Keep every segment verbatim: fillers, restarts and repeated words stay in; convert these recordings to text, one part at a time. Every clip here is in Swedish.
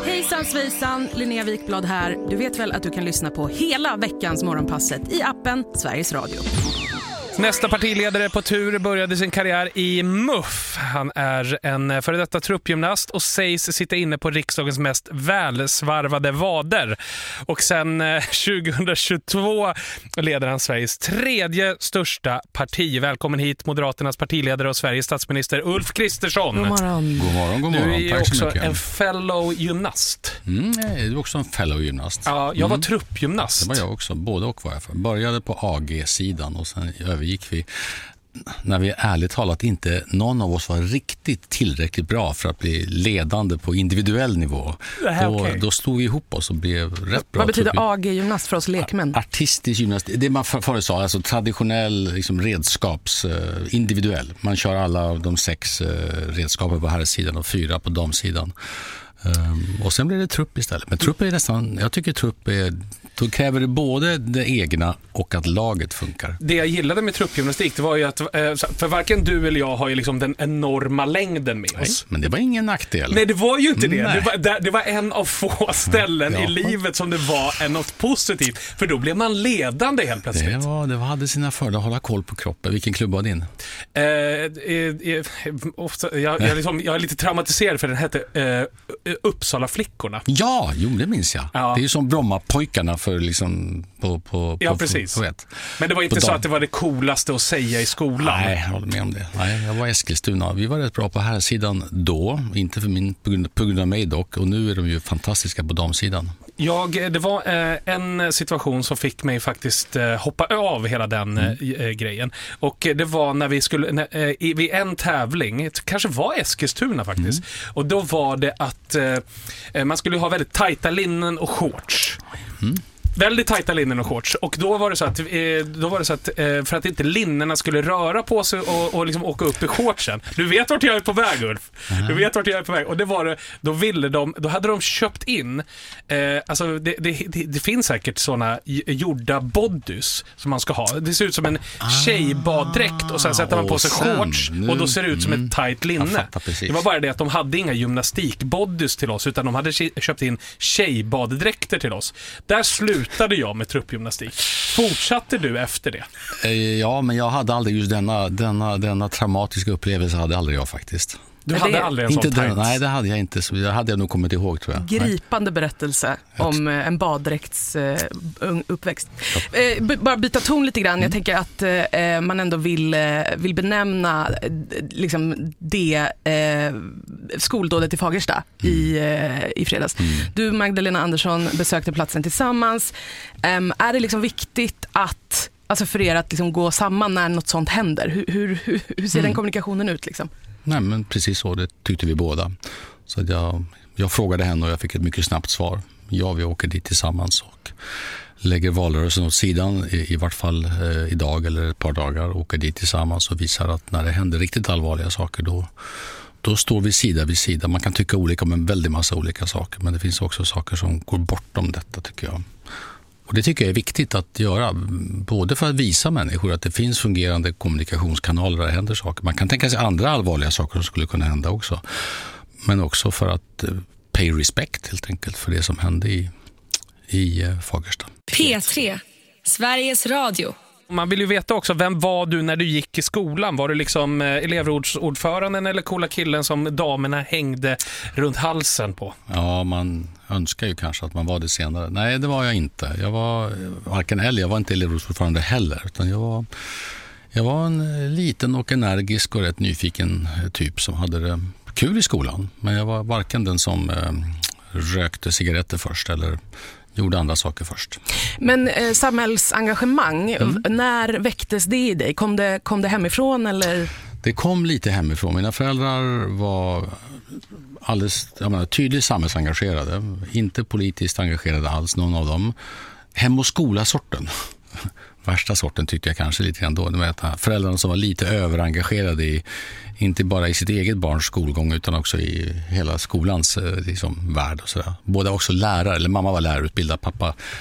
Hejsan svejsan, Linnea Wikblad här. Du vet väl att du kan lyssna på hela veckans Morgonpasset i appen Sveriges Radio. Nästa partiledare på tur började sin karriär i M U F. Han är en före detta truppgymnast och sägs sitta inne på riksdagens mest välsvarvade vader. Och sen tjugohundratjugotvå leder han Sveriges tredje största parti. Välkommen hit Moderaternas partiledare och Sveriges statsminister Ulf Kristersson. God morgon. God morgon, god morgon. Du är Tack också mycket. en fellow gymnast. Mm, nej, du är också en fellow gymnast. Ja, jag var mm. truppgymnast. Det var jag också, både och var jag för. Började på A G-sidan och sen övergick vi, när vi ärligt talat inte någon av oss var riktigt tillräckligt bra för att bli ledande på individuell nivå. Här, då, okay. då stod vi ihop oss och blev rätt bra. Vad betyder A G-gymnast för oss lekmän? Artistisk gymnast, det man förut sa, alltså traditionell liksom, redskaps, eh, individuell. Man kör alla de sex eh, redskapen på här sidan och fyra på damsidan. Um, och sen blir det trupp istället. Men trupp är nästan, jag tycker trupp är, då kräver det både det egna och att laget funkar. Det jag gillade med truppgymnastik, det var ju att, för varken du eller jag har ju liksom den enorma längden med oss. Nej, men det var ingen nackdel. Nej, det var ju inte det. Nej. Det var, det var en av få ställen ja. i livet som det var något positivt. För då blev man ledande helt plötsligt. Det, var, det hade sina fördelar att hålla koll på kroppen. Vilken klubb var din? Eh, eh, eh, ofta, jag, jag, liksom, jag är lite traumatiserad för den hette eh, Uppsala flickorna. Ja, jo, det minns jag. Ja. Det är ju som Brommapojkarna för liksom på, på, Ja, på, precis. På, på ett. Men det var inte på så dag. att det var det coolaste att säga i skolan. Nej, jag håller med om det. Nej, jag var i Eskilstuna. Vi var rätt bra på här sidan då. Inte för min, på, grund, på grund av mig dock. Och nu är de ju fantastiska på damsidan. Jag, det var eh, en situation som fick mig faktiskt eh, hoppa av hela den eh, grejen. Och eh, det var när vi skulle, när, eh, i, vid en tävling, kanske var Eskilstuna faktiskt. Mm. Och då var det att eh, man skulle ha väldigt tajta linnen och shorts. Mm. Väldigt tajta linnen och shorts. Och då var det så att, eh, då var det så att eh, för att inte linnena skulle röra på sig och, och liksom åka upp i shortsen. Du vet vart jag är på väg, Ulf. Mm. Du vet vart jag är på väg. Och det var det, då ville de, då hade de köpt in eh, alltså det, det, det, det finns säkert såna gjorda bodys som man ska ha. Det ser ut som en ah, tjejbaddräkt och sen sätter man på sig sen, shorts nu, och då ser det ut som mm, ett tajt linne. Det var bara det att de hade inga gymnastikbodys till oss utan de hade köpt in tjejbaddräkter till oss. Där slut slutade jag med truppgymnastik. Fortsatte du efter det? Ja, men jag hade aldrig just denna, denna, denna traumatiska upplevelse hade aldrig jag faktiskt. Du hade det, aldrig en inte sån den, Nej, det hade jag inte. Så det hade jag nog kommit ihåg, tror jag. Gripande nej. berättelse om eh, en baddräkts eh, uppväxt. Eh, b- bara byta ton lite grann. Mm. Jag tänker att eh, man ändå vill, eh, vill benämna eh, liksom det eh, skoldådet i Fagersta mm. i, eh, i fredags. Mm. Du, Magdalena Andersson, besökte platsen tillsammans. Eh, är det liksom viktigt att, alltså för er att liksom gå samman när något sånt händer? Hur, hur, hur, hur ser mm. den kommunikationen ut liksom? Nej, men precis så, det tyckte vi båda. Så att jag, jag frågade henne och jag fick ett mycket snabbt svar. Ja, vi åker dit tillsammans och lägger valrörelsen åt sidan, i, i vart fall eh, idag eller ett par dagar, åker dit tillsammans och visar att när det händer riktigt allvarliga saker då, då står vi sida vid sida. Man kan tycka olika om en väldigt massa olika saker, men det finns också saker som går bortom detta, tycker jag. Och det tycker jag är viktigt att göra, både för att visa människor att det finns fungerande kommunikationskanaler där det händer saker. Man kan tänka sig andra allvarliga saker som skulle kunna hända också. Men också för att pay respect helt enkelt för det som hände i, i Fagersta. P tre, Sveriges Radio. Man vill ju veta också, vem var du när du gick i skolan? Var du liksom elevrådsordföranden eller coola killen som damerna hängde runt halsen på? Ja, man önskar ju kanske att man var det senare. Nej, det var jag inte. Jag var varken eller, jag var inte elevrådsordförande heller. Utan jag var, jag var en liten och energisk och rätt nyfiken typ som hade det kul i skolan. Men jag var varken den som eh, rökte cigaretter först eller gjorde andra saker först. Men eh, samhällsengagemang, mm. när väcktes det i dig? Kom det, kom det hemifrån eller? Det kom lite hemifrån. Mina föräldrar var alldeles jag menar, tydligt samhällsengagerade. Inte politiskt engagerade alls, någon av dem. Hem- och skola-sorten. Värsta sorten tyckte jag kanske lite grann då. Med föräldrarna som var lite överengagerade i, inte bara i sitt eget barns skolgång utan också i hela skolans liksom, värld och sådär. Båda också lärare, eller mamma var lärarutbildad, pappa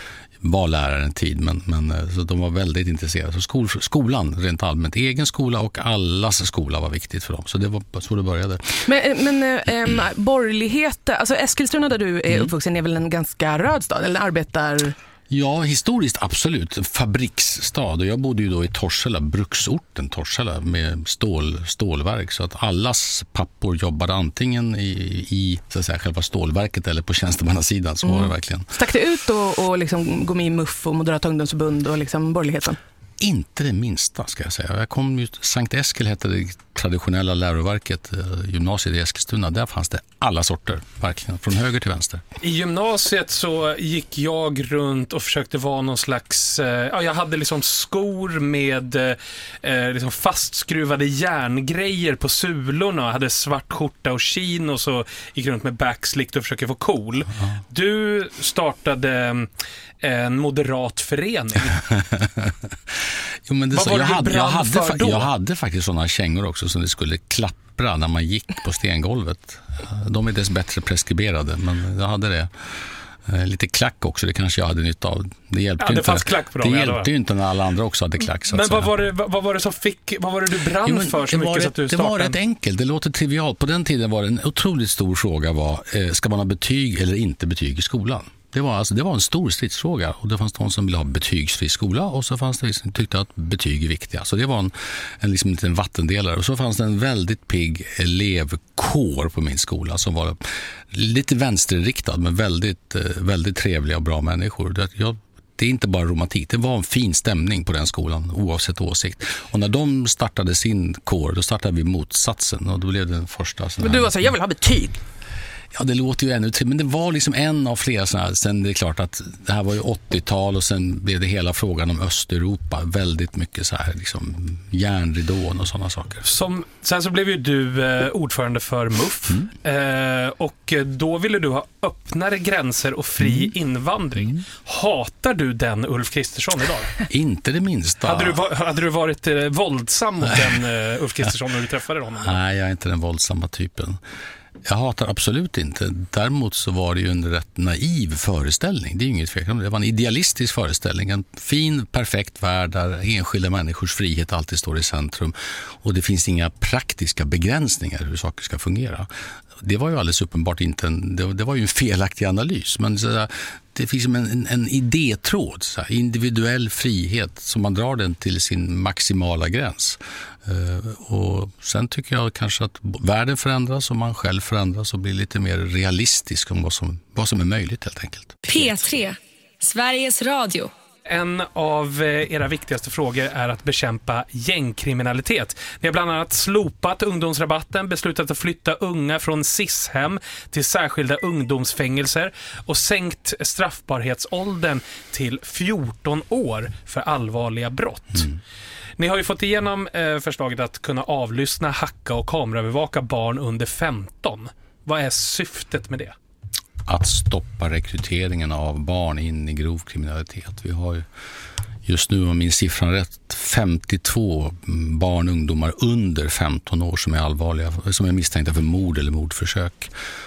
var lärare en tid, men, men så de var väldigt intresserade. Så skol, skolan rent allmänt, egen skola och allas skola var viktigt för dem. Så det var så det började. Men, men ähm, borgerlighet, alltså Eskilstuna där du är uppvuxen är väl en ganska röd stad, eller arbetar... Ja, historiskt absolut. Fabriksstad. Och jag bodde ju då i Torshälla, bruksorten Torshälla med stål, stålverk. Så att allas pappor jobbade antingen i, i så att säga, själva stålverket eller på tjänstemannasidan. Så mm. var det verkligen. Stack det ut och, och liksom gå med i M U F och Moderata ungdomsförbund och liksom borgerligheten? Inte det minsta, ska jag säga. Jag kom ju, Sankt Eskil hette det traditionella läroverket, gymnasiet i Eskilstuna. Där fanns det alla sorter, verkligen, från höger till vänster. I gymnasiet så gick jag runt och försökte vara någon slags... Ja, jag hade liksom skor med eh, liksom fastskruvade järngrejer på sulorna. Jag hade svart skjorta och jean och så gick runt med backslick och försökte vara cool. Ja. Du startade en moderat förening. Jo, men det Vad så, var jag, det hade, jag, hade, för då? jag hade faktiskt sådana kängor också som det skulle klappra när man gick på stengolvet. De är dess bättre preskriberade, men jag hade det. Lite klack också, det kanske jag hade nytta av. Det hjälpte, ja, det inte, klack på dem, det hjälpte ju inte när alla andra också hade klack. Så men att vad säga. var, det, vad var det som fick, vad var det du brann jo, för så mycket det, så att du det startade? var rätt enkelt, det låter trivialt. På den tiden var det en otroligt stor fråga var, eh, ska man ha betyg eller inte betyg i skolan? Det var, alltså, det var en stor stridsfråga och det fanns de som ville ha betygsfri skola och så fanns det som tyckte att betyg är viktiga. Så det var en, en, liksom en liten vattendelare. Och så fanns det en väldigt pigg elevkår på min skola som var lite vänsterriktad men väldigt, väldigt trevliga och bra människor. Det, jag, det är inte bara romantik, det var en fin stämning på den skolan oavsett åsikt. Och när de startade sin kår, då startade vi motsatsen och då blev det den första. Men du var så, jag vill ha betyg. Ja, det låter ju ännu till, men det var liksom en av flera sådana här. Sen det är klart att det här var ju åttiotal och sen blev det hela frågan om Östeuropa. Väldigt mycket så här liksom järnridån och sådana saker. Som, sen så blev ju du eh, ordförande för M U F mm. eh, och då ville du ha öppnare gränser och fri mm. invandring. Mm. Hatar du den Ulf Kristersson idag? Inte det minsta. Hade du, hade du varit eh, våldsam mot den eh, Ulf Kristersson när du träffade honom? Nej, jag är inte den våldsamma typen. Jag hatar absolut inte. Däremot så var det ju en rätt naiv föreställning. Det är ju inget tvekan. Det var en idealistisk föreställning. En fin, perfekt värld där enskilda människors frihet alltid står i centrum. Och det finns inga praktiska begränsningar hur saker ska fungera. Det var ju alldeles uppenbart inte en, det, det var ju en felaktig analys. Men så där, det finns en, en, en idétråd, så här, individuell frihet som man drar den till sin maximala gräns. Uh, och sen tycker jag kanske att världen förändras och man själv förändras och blir lite mer realistisk om vad som, vad som är möjligt helt enkelt. P tre, Sveriges Radio. En av era viktigaste frågor är att bekämpa gängkriminalitet. Ni har bland annat slopat ungdomsrabatten, beslutat att flytta unga från S I S-hem till särskilda ungdomsfängelser och sänkt straffbarhetsåldern till fjorton år för allvarliga brott. Mm. Ni har ju fått igenom eh, förslaget att kunna avlyssna, hacka och kameraövervaka barn under femton. Vad är syftet med det? Att stoppa rekryteringen av barn in i grov kriminalitet. Vi har ju just nu, om min siffran rätt, femtiotvå barn och ungdomar under femton år som är allvarliga, som är misstänkta för mord eller mordförsök.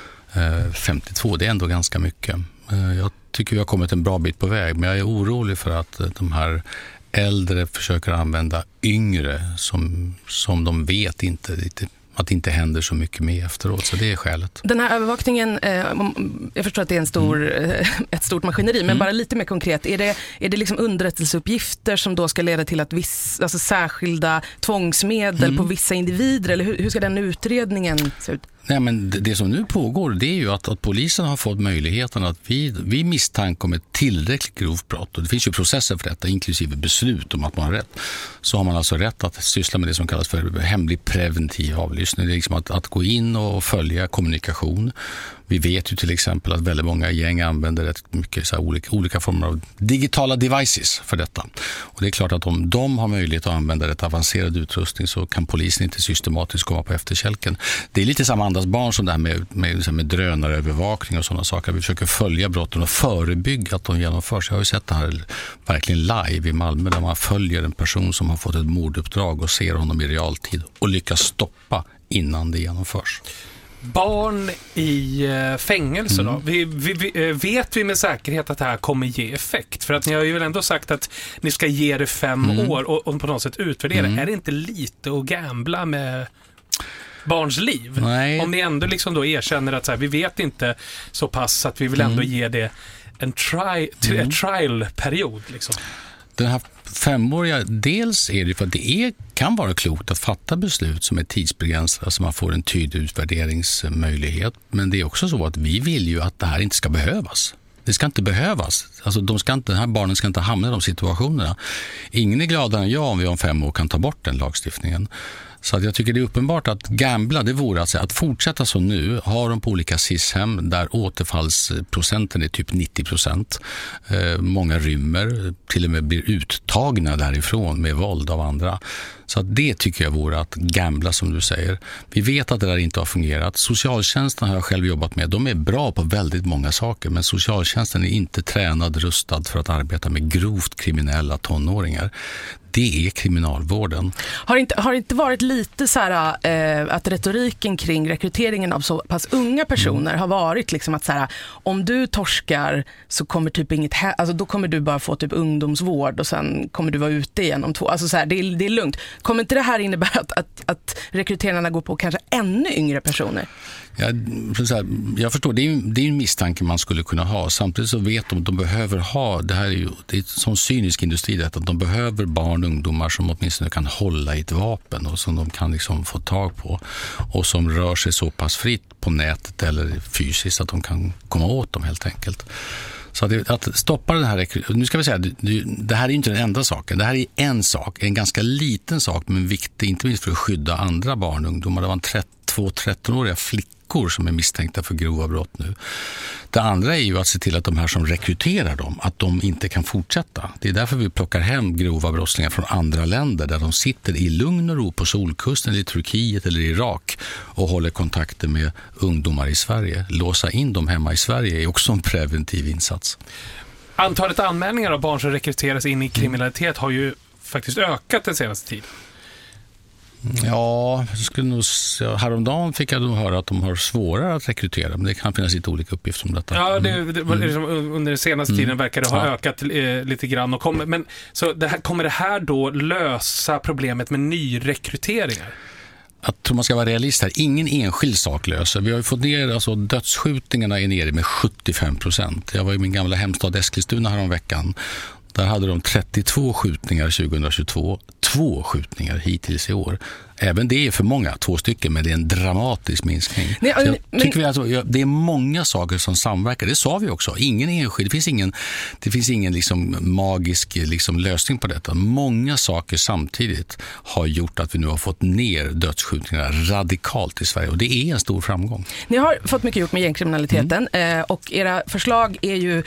Eh, femtiotvå, det är ändå ganska mycket. Eh, jag tycker vi har kommit en bra bit på väg, men jag är orolig för att de här äldre försöker använda yngre som, som de vet inte lite, att det inte händer så mycket med efteråt, så det är skälet. Den här övervakningen, eh, jag förstår att det är en stor, mm. eh, ett stort maskineri, men mm. bara lite mer konkret, är det, är det liksom underrättelseuppgifter som då ska leda till att viss, alltså särskilda tvångsmedel mm. på vissa individer, eller hur, hur ska den utredningen se ut? Nej, men det som nu pågår, det är ju att, att polisen har fått möjligheten att vi, vi misstanke om ett tillräckligt grovt brott, och det finns ju processer för detta, inklusive beslut om att man har rätt, så har man alltså rätt att syssla med det som kallas för hemlig preventiv avlyssning. Det är liksom att, att gå in och följa kommunikation. Vi vet ju till exempel att väldigt många gäng använder rätt mycket så här olika, olika former av digitala devices för detta. Och det är klart att om de har möjlighet att använda rätt avancerad utrustning så kan polisen inte systematiskt komma på efterkälken. Det är lite samma andas barn som det här med, med, med drönarövervakning och sådana saker. Vi försöker följa brotten och förebygga att de genomförs. Jag har ju sett det här verkligen live i Malmö där man följer en person som har fått ett morduppdrag och ser honom i realtid och lyckas stoppa innan det genomförs. Barn i fängelse då? Mm. Vi, vi, vi, vet vi med säkerhet att det här kommer ge effekt? För att ni har ju väl ändå sagt att ni ska ge det fem mm. år och, och på något sätt utvärdera. Mm. Är det inte lite att gambla med barns liv? Nej. Om ni ändå liksom då erkänner att så här, vi vet inte så pass att vi vill ändå mm. ge det en tri- t- mm. trial-period liksom. Den här femåriga, dels är det för att det är, kan vara klokt att fatta beslut som är tidsbegränsade så man får en tydlig utvärderingsmöjlighet. Men det är också så att vi vill ju att det här inte ska behövas. Det ska inte behövas. Alltså de ska inte, den här barnen ska inte hamna i de situationerna. Ingen är gladare än jag om vi om fem år kan ta bort den lagstiftningen. Så att jag tycker det är uppenbart att gambla, det vore att, säga, att fortsätta som nu, har de på olika S I S-hem där återfallsprocenten är typ nittio procent. Eh, många rymmer, till och med blir uttagna därifrån med våld av andra. Så att det tycker jag vore att gambla som du säger. Vi vet att det där inte har fungerat. Socialtjänsten har jag själv jobbat med. De är bra på väldigt många saker, men socialtjänsten är inte tränad, rustad för att arbeta med grovt kriminella tonåringar. Det är kriminalvården. Har inte, har inte varit lite så här eh, att retoriken kring rekryteringen av så pass unga personer mm. har varit liksom att så här, om du torskar så kommer typ inget hä- alltså då kommer du bara få typ ungdomsvård och sen kommer du vara ute igen om två. Alltså så här, det är, det är lugnt. Kommer inte det här innebära att, att, att rekryteringarna går på kanske ännu yngre personer? Ja, så här, jag förstår, det är ju det är en misstanke man skulle kunna ha. Samtidigt så vet de att de behöver ha, det här är ju det är som cynisk industri det, att de behöver barn och ungdomar som åtminstone kan hålla i ett vapen och som de kan liksom få tag på och som rör sig så pass fritt på nätet eller fysiskt att de kan komma åt dem helt enkelt. Så att, att stoppa den här, nu ska vi säga, det här är inte den enda saken. Det här är en sak, en ganska liten sak men viktig, inte minst för att skydda andra barn och ungdomar. Det var en två tretton-åriga flickor som är misstänkta för grova brott nu. Det andra är ju att se till att de här som rekryterar dem, att de inte kan fortsätta. Det är därför vi plockar hem grova brottslingar från andra länder där de sitter i lugn och ro på solkusten eller i Turkiet eller Irak och håller kontakter med ungdomar i Sverige. Låsa in dem hemma i Sverige är också en preventiv insats. Antalet anmälningar av barn som rekryteras in i kriminalitet har ju faktiskt ökat den senaste tiden. Ja, jag skulle nog, häromdagen fick jag nog höra att de har svårare att rekrytera, men det kan finnas lite olika uppgifter om detta. Ja, det, det, mm. liksom, under den senaste mm. tiden verkar det ha ja. ökat eh, lite grann. Och kommer, men, så det här, kommer det här då lösa problemet med nyrekryteringar? Jag tror man ska vara realist här. Ingen enskild sak löser. Vi har ju fått ner, alltså dödsskjutningarna är nere med sjuttiofem procent. Jag var i min gamla hemstad Eskilstuna här om veckan. Där hade de trettiotvå skjutningar tjugohundratjugotvå, två skjutningar hittills i år. Även det är för många, två stycken, men det är en dramatisk minskning. Nej, jag men, tycker vi alltså, det är många saker som samverkar, det sa vi också. Ingen enskild, det finns ingen, det finns ingen liksom magisk liksom lösning på detta. Många saker samtidigt har gjort att vi nu har fått ner dödsskjutningarna radikalt i Sverige och det är en stor framgång. Ni har fått mycket gjort med gängkriminaliteten mm. och era förslag är ju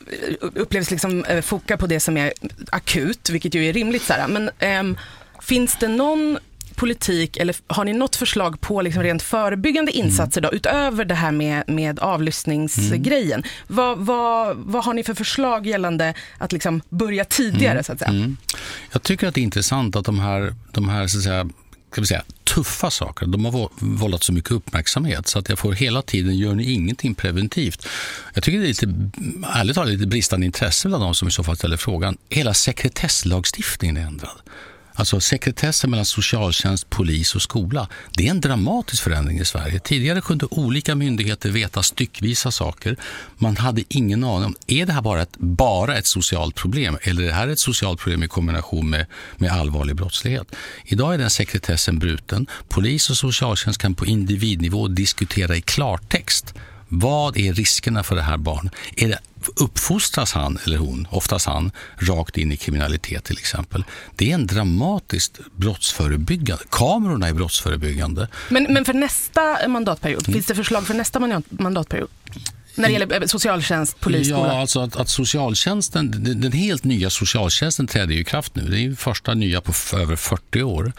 upplevs liksom foka på det som är akut, vilket ju är rimligt så här. Men äm, finns det någon politik eller har ni något förslag på liksom rent förebyggande insatser då, utöver det här med, med avlyssningsgrejen? Mm. Vad, vad, vad har ni för förslag gällande att liksom börja tidigare mm. så att säga? Mm. Jag tycker att det är intressant att de här, de här så att säga, ska vi säga, tuffa saker, de har vållat så mycket uppmärksamhet så att jag får hela tiden, gör ni ingenting preventivt? Jag tycker det är lite, ärligt talat, lite bristande intresse bland de som i så fall ställer frågan. Hela sekretesslagstiftningen är ändrad. Alltså sekretessen mellan socialtjänst, polis och skola, det är en dramatisk förändring i Sverige. Tidigare kunde olika myndigheter veta styckvisa saker. Man hade ingen aning om, är det här bara ett, bara ett socialt problem eller är det här ett socialt problem i kombination med, med allvarlig brottslighet? Idag är den sekretessen bruten. Polis och socialtjänst kan på individnivå diskutera i klartext. Vad är riskerna för det här barn? Är det, uppfostras han eller hon, oftast han, rakt in i kriminalitet till exempel? Det är en dramatiskt brottsförebyggande. Kamerorna är brottsförebyggande. Men, men för nästa mandatperiod, mm. finns det förslag för nästa mandatperiod? När det gäller socialtjänst, polis, skola? Ja, alltså att, att socialtjänsten, den, den helt nya socialtjänsten träder ju i kraft nu. Det är ju första nya på f- över fyrtio år.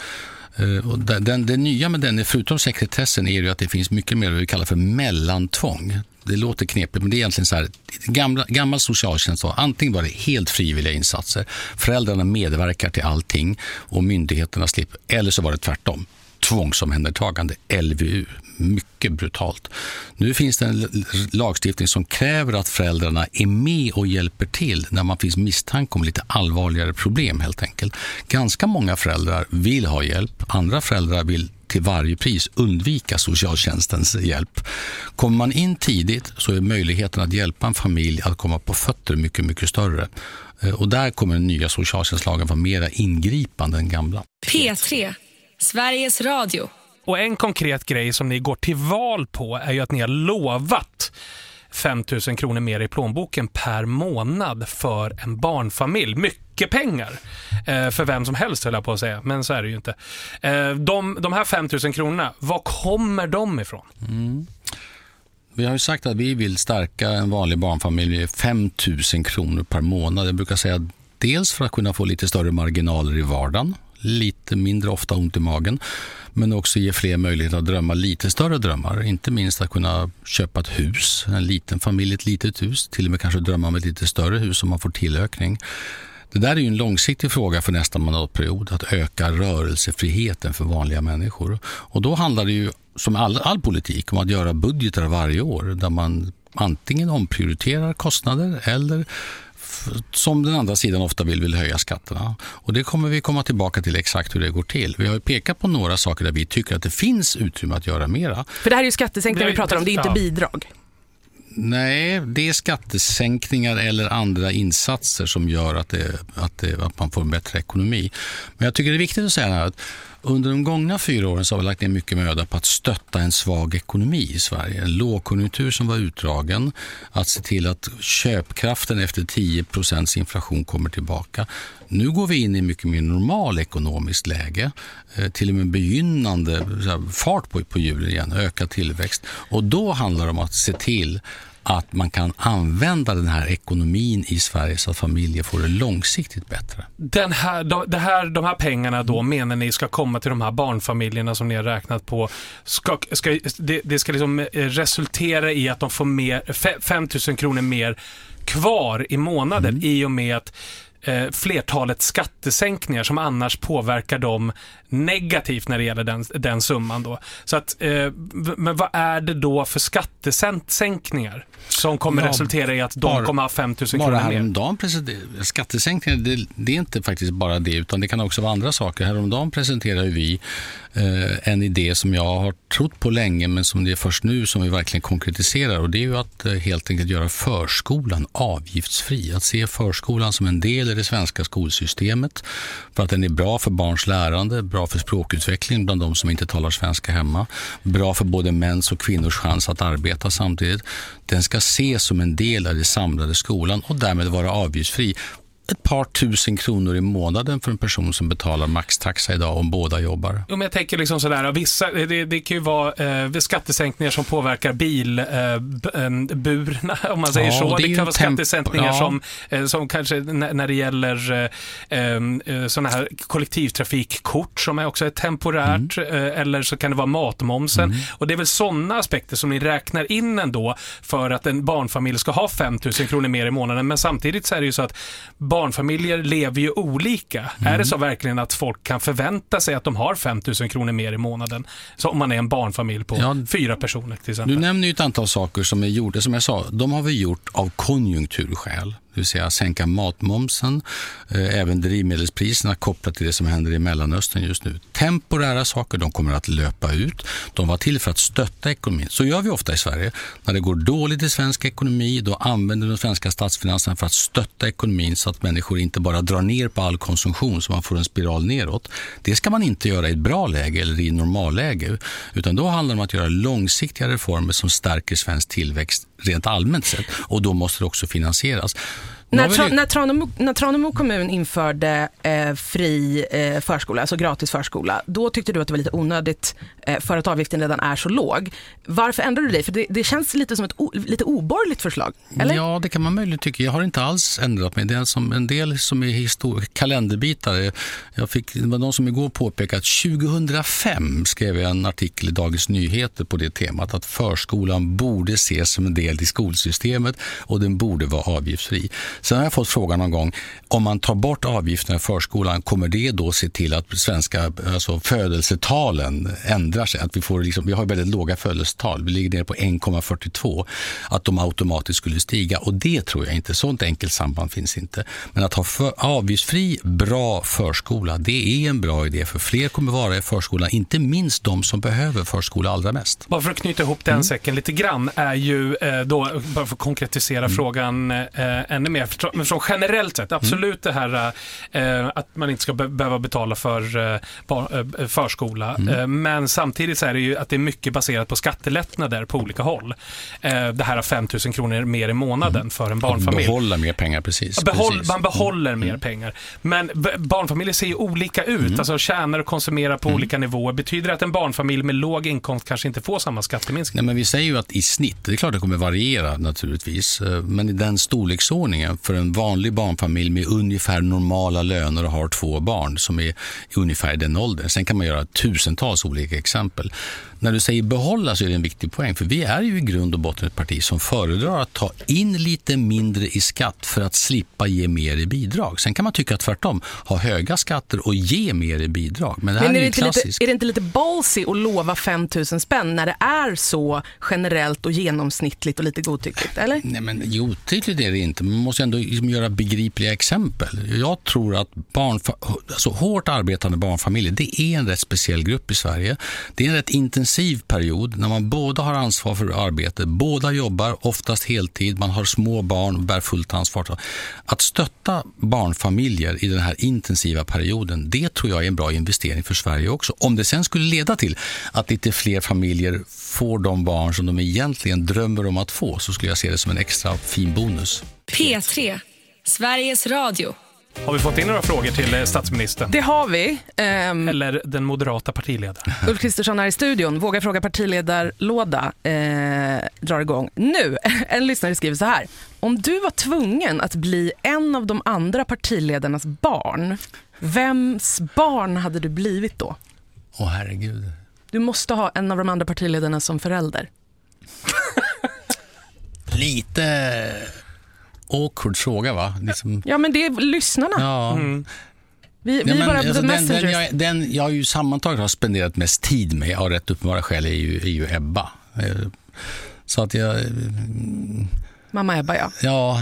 Och den, det nya med den, förutom sekretessen, är ju att det finns mycket mer vad vi kallar för mellantvång. Det låter knepigt, men det är egentligen så här, gamla, gammal socialtjänst var antingen var det helt frivilliga insatser, föräldrarna medverkar till allting och myndigheterna slipper, eller så var det tvärtom. tvångsomhändertagande, L V U. Mycket brutalt. Nu finns det en lagstiftning som kräver att föräldrarna är med och hjälper till när man finns misstanke om lite allvarligare problem helt enkelt. Ganska många föräldrar vill ha hjälp, andra föräldrar vill till varje pris undvika socialtjänstens hjälp. Kommer man in tidigt så är möjligheten att hjälpa en familj att komma på fötter mycket, mycket större. Och där kommer den nya socialtjänstlagen vara mera ingripande än gamla. P tre, Sveriges Radio. Och en konkret grej som ni går till val på är ju att ni har lovat fem tusen kronor mer i plånboken per månad för en barnfamilj. Mycket pengar eh, för vem som helst, höll jag på att säga, men så är det ju inte. Eh, de, de här fem tusen kronorna, var kommer de ifrån? Mm. Vi har ju sagt att vi vill stärka en vanlig barnfamilj med fem tusen kronor per månad. Jag brukar säga dels för att kunna få lite större marginaler i vardagen, lite mindre ofta ont i magen, men också ge fler möjligheter att drömma lite större drömmar. Inte minst att kunna köpa ett hus, en liten familj, ett litet hus. Till och med kanske drömma om ett lite större hus om man får tillökning. Det där är ju en långsiktig fråga för nästa mandatperiod, att öka rörelsefriheten för vanliga människor. Och då handlar det ju, som all, all politik, om att göra budgetar varje år där man antingen omprioriterar kostnader eller som den andra sidan ofta vill, vill höja skatterna. Och det kommer vi komma tillbaka till exakt hur det går till. Vi har ju pekat på några saker där vi tycker att det finns utrymme att göra mera. För det här är ju skattesänkningar vi pratar om, det är inte ja. bidrag. Nej, det är skattesänkningar eller andra insatser som gör att, det, att, det, att man får en bättre ekonomi. Men jag tycker det är viktigt att säga att under de gångna fyra åren så har vi lagt ner mycket möda på att stötta en svag ekonomi i Sverige. En lågkonjunktur som var utdragen. Att se till att köpkraften efter tio procents inflation kommer tillbaka. Nu går vi in i mycket mer normal ekonomiskt läge. Till och med begynnande här, fart på, på hjulen igen. Ökad tillväxt. Och då handlar det om att se till att man kan använda den här ekonomin i Sverige så att familjer får det långsiktigt bättre. Den här, de, det här, de här pengarna då menar ni ska komma till de här barnfamiljerna som ni har räknat på. Ska, ska, det, det ska liksom resultera i att de får mer, fem tusen kronor mer kvar i månaden mm. i och med att eh, flertalet skattesänkningar som annars påverkar dem negativt när det gäller den, den summan då. Så att, eh, men vad är det då för skattesänkningar som kommer ja, resultera i att de bara, kommer ha fem tusen kronor mer? Bara häromdagen presenterar skattesänkningar, det, det är inte faktiskt bara det, utan det kan också vara andra saker. Häromdagen presenterar vi eh, en idé som jag har trott på länge, men som det är först nu som vi verkligen konkretiserar, och det är ju att eh, helt enkelt göra förskolan avgiftsfri. Att se förskolan som en del i det svenska skolsystemet, för att den är bra för barns lärande, bra för språkutveckling bland de som inte talar svenska hemma, bra för både mäns och kvinnors chans att arbeta samtidigt. Den ska ses som en del av den samlade skolan och därmed vara avgiftsfri. Ett par tusen kronor i månaden för en person som betalar maxtaxa idag om båda jobbar. Jo, men jag tänker liksom sådär, vissa, det, det kan ju vara eh, skattesänkningar som påverkar bilburna, eh, om man säger ja, så. Det, det kan vara skattesänkningar ja. som, eh, som kanske n- när det gäller eh, eh, sådana här kollektivtrafikkort som är också är temporärt, mm. eh, eller så kan det vara matmomsen. Mm. Och det är väl sådana aspekter som ni räknar in ändå för att en barnfamilj ska ha fem tusen kronor mer i månaden. Men samtidigt så är det ju så att barnfamiljer lever ju olika. Mm. Är det så verkligen att folk kan förvänta sig att de har fem tusen kronor mer i månaden? Så om man är en barnfamilj på ja, fyra personer till exempel. Du nämner ju ett antal saker som är gjorda, som jag sa, de har vi gjort av konjunkturskäl. Det vill säga sänka matmomsen, eh, även drivmedelspriserna kopplat till det som händer i Mellanöstern just nu. Temporära saker, de kommer att löpa ut. De var till för att stötta ekonomin. Så gör vi ofta i Sverige. När det går dåligt i svensk ekonomi, då använder de svenska statsfinanserna för att stötta ekonomin så att människor inte bara drar ner på all konsumtion så man får en spiral neråt. Det ska man inte göra i ett bra läge eller i normalläge, utan då handlar det om att göra långsiktiga reformer som stärker svensk tillväxt rent allmänt sett, och då måste det också finansieras. När, tra- när, Tranemo, när Tranemo kommun införde eh, fri eh, förskola, alltså gratis förskola, då tyckte du att det var lite onödigt eh, för att avgiften redan är så låg. Varför ändrade du dig? För det, det känns lite som ett o- lite oborgerligt förslag, eller? Ja, det kan man möjligen tycka. Jag har inte alls ändrat mig. Det är som en del som är histor- kalenderbitare. Jag fick, det var någon som igår påpekade att tjugohundrafem skrev jag en artikel i Dagens Nyheter på det temat, att förskolan borde ses som en del i skolsystemet och den borde vara avgiftsfri. Sen har jag fått frågan någon gång, om man tar bort avgifterna i förskolan, kommer det då se till att svenska alltså födelsetalen ändrar sig? Att vi, får liksom, vi har väldigt låga födelsetal, vi ligger ner på en komma fyrtiotvå, att de automatiskt skulle stiga. Och det tror jag inte, sånt enkelt samband finns inte. Men att ha för, avgiftsfri, bra förskola, det är en bra idé, för fler kommer vara i förskolan, inte minst de som behöver förskola allra mest. Bara för att knyta ihop den mm. säcken lite grann är ju eh, då, bara för att konkretisera mm. frågan eh, ännu mer, men från generellt sett, absolut mm. det här eh, att man inte ska be- behöva betala för eh, bar, eh, förskola, mm. eh, men samtidigt så är det ju att det är mycket baserat på skattelättnader på olika håll. Eh, det här har fem tusen kronor mer i månaden mm. för en barnfamilj. Behålla mer pengar, precis. Behåll, precis. Man behåller mm. mer mm. pengar. Men b- barnfamiljer ser ju olika ut, mm. alltså tjänar och konsumerar på mm. olika nivåer. Betyder det att en barnfamilj med låg inkomst kanske inte får samma skatteminskning? Nej, men vi säger ju att i snitt, det är klart det kommer variera naturligtvis, men i den storleksordningen för en vanlig barnfamilj med ungefär normala löner och har två barn som är ungefär den åldern. Sen kan man göra tusentals olika exempel. När du säger behålla så är det en viktig poäng, för vi är ju i grund och botten ett parti som föredrar att ta in lite mindre i skatt för att slippa ge mer i bidrag. Sen kan man tycka tvärtom, ha höga skatter och ge mer i bidrag. Men det här Men är, är, det ju inte klassiskt. lite, är det inte lite ballsy att lova fem tusen spänn när det är så generellt och genomsnittligt och lite godtyckligt, eller? Nej, men godtyckligt är det inte. Man måste ändå liksom göra begripliga exempel. Jag tror att barnfa- alltså, hårt arbetande barnfamiljer, det är en rätt speciell grupp i Sverige. Det är en rätt intensiv period när man båda har ansvar för arbete, båda jobbar oftast heltid, man har små barn och bär fullt ansvar. Att stötta barnfamiljer i den här intensiva perioden, det tror jag är en bra investering för Sverige också. Om det sen skulle leda till att lite fler familjer får de barn som de egentligen drömmer om att få, så skulle jag se det som en extra fin bonus. P tre, Sveriges Radio. Har vi fått in några frågor till statsministern? Det har vi. Um, Eller den moderata partiledaren. Ulf Kristersson här i studion. Våga fråga partiledarlåda eh, drar igång. Nu, en lyssnare skriver så här. Om du var tvungen att bli en av de andra partiledarnas barn, vems barn hade du blivit då? Åh herregud. Du måste ha en av de andra partiledarna som förälder. Lite awkward fråga, va? Liksom... Ja, men det är lyssnarna. Ja. Mm. Vi, vi ja, men, bara alltså, the den, messengers. den, jag, den jag ju sammantaget har spenderat mest tid med av rätt uppenbara skäl är ju, är ju Ebba. Så att jag... Mamma Ebba, ja. Ja,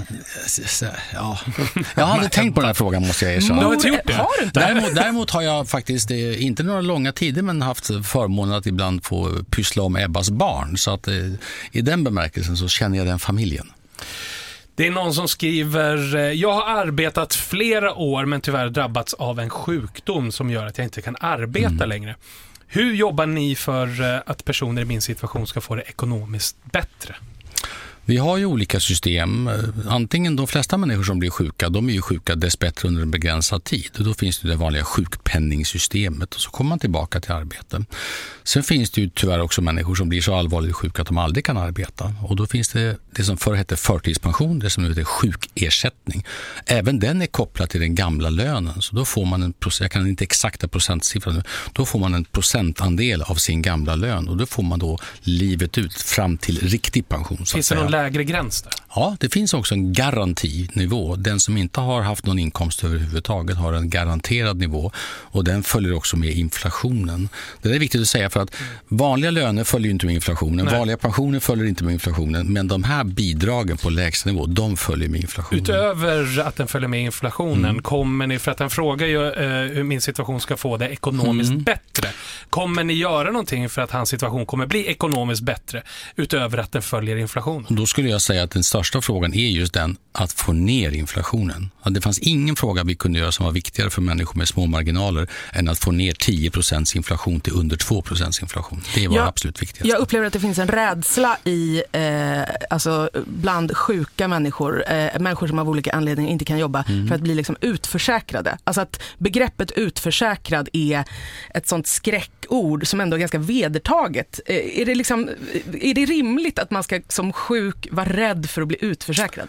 ja. Jag hade tänkt på den här frågan, måste jag erkänna. Du har inte gjort det? Har du inte? Däremot, däremot har jag faktiskt, inte några långa tider, men haft förmånen att ibland få pyssla om Ebbas barn. Så att i den bemärkelsen så känner jag den familjen. Det är någon som skriver: jag har arbetat flera år men tyvärr drabbats av en sjukdom som gör att jag inte kan arbeta mm. längre. Hur jobbar ni för att personer i min situation ska få det ekonomiskt bättre? Vi har ju olika system. Antingen de flesta människor som blir sjuka, de är ju sjuka dess bättre under en begränsad tid. Och då finns det det vanliga sjukpenningssystemet och så kommer man tillbaka till arbete. Sen finns det ju tyvärr också människor som blir så allvarligt sjuka att de aldrig kan arbeta. Och då finns det det som förr hette förtidspension, det som nu heter sjukersättning. Även den är kopplad till den gamla lönen. Så då får man en, jag kan inte exakta procentsiffran nu, då får man en procentandel av sin gamla lön. Och då får man då livet ut fram till riktig pension. Så finns det någon lägre gräns där? Ja, det finns också en garantinivå. Den som inte har haft någon inkomst överhuvudtaget har en garanterad nivå och den följer också med inflationen. Det är viktigt att säga, för att vanliga löner följer inte med inflationen. Nej. Vanliga pensioner följer inte med inflationen, men de här bidragen på lägsta nivå, de följer med inflationen. Utöver att den följer med inflationen, mm. kommer ni, för att den frågar ju eh, hur min situation ska få det ekonomiskt mm. bättre. Kommer ni göra någonting för att hans situation kommer bli ekonomiskt bättre utöver att den följer inflationen? Då skulle jag säga att den största frågan är just den att få ner inflationen. Att det fanns ingen fråga vi kunde göra som var viktigare för människor med små marginaler än att få ner tio procent inflation till under två procent inflation. Det var jag, det absolut viktigaste. Jag upplever att det finns en rädsla i, eh, alltså bland sjuka människor, eh, människor som av olika anledningar inte kan jobba, mm. för att bli liksom utförsäkrade. Alltså att begreppet utförsäkrad är ett sånt skräckord som ändå är ganska vedertaget. Eh, är det liksom, är det rimligt att man ska som sjuk vara rädd för att bli utförsäkrad?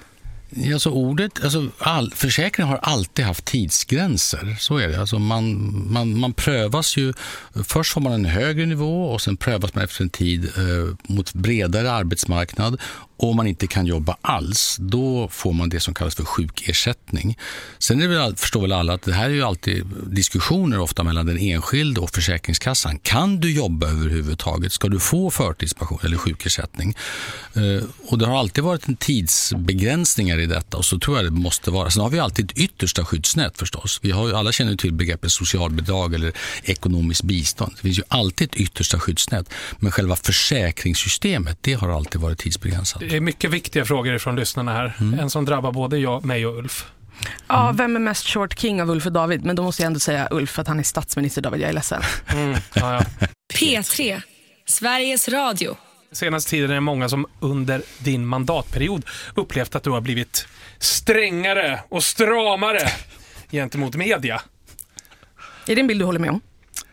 Alltså ordet, alltså all, försäkringen har alltid haft tidsgränser, så är det. Alltså man, man, man prövas ju, först får man en högre nivå och sen prövas man efter en tid eh, mot bredare arbetsmarknad. Om man inte kan jobba alls, då får man det som kallas för sjukersättning. Sen är det väl, förstår väl alla att det här är ju alltid diskussioner ofta mellan den enskilde och Försäkringskassan. Kan du jobba överhuvudtaget? Ska du få förtidspension eller sjukersättning? Eh, och det har alltid varit en tidsbegränsningar i detta, och så tror jag det måste vara. Sen har vi alltid ett yttersta skyddsnät förstås. Vi har ju, alla känner till begreppet socialbidrag eller ekonomiskt bistånd. Det finns ju alltid ett yttersta skyddsnät. Men själva försäkringssystemet, det har alltid varit tidsbegränsat. Det är mycket viktiga frågor från lyssnarna här. Mm. En som drabbar både jag, mig och Ulf. Ja, vem är mest short king av Ulf och David? Men då måste jag ändå säga Ulf, att han är statsminister. David, jag är ledsen. Mm, ja, ja. P tre, Sveriges Radio. Senaste tiden är det många som under din mandatperiod upplevt att du har blivit strängare och stramare gentemot media. Är det en bild du håller med om?